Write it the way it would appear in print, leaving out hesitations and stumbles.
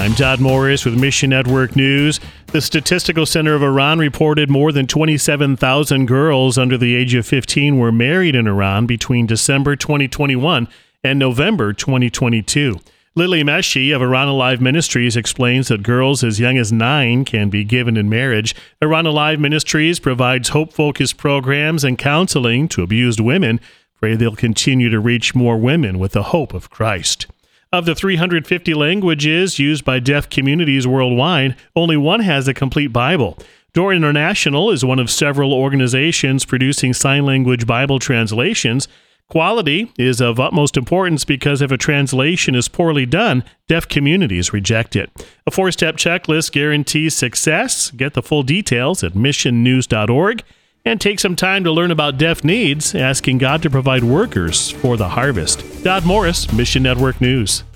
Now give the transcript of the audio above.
I'm Todd Morris with Mission Network News. The Statistical Center of Iran reported more than 27,000 girls under the age of 15 were married in Iran between December 2021 and November 2022. Lily Meshi of Iran Alive Ministries explains that girls as young as 9 can be given in marriage. Iran Alive Ministries provides hope-focused programs and counseling to abused women. Pray they'll continue to reach more women with the hope of Christ. Of the 350 languages used by deaf communities worldwide, only one has a complete Bible. Door International is one of several organizations producing sign language Bible translations. Quality is of utmost importance because if a translation is poorly done, deaf communities reject it. A 4-step checklist guarantees success. Get the full details at missionnews.org and take some time to learn about deaf needs, asking God to provide workers for the harvest. Todd Morris, Mission Network News.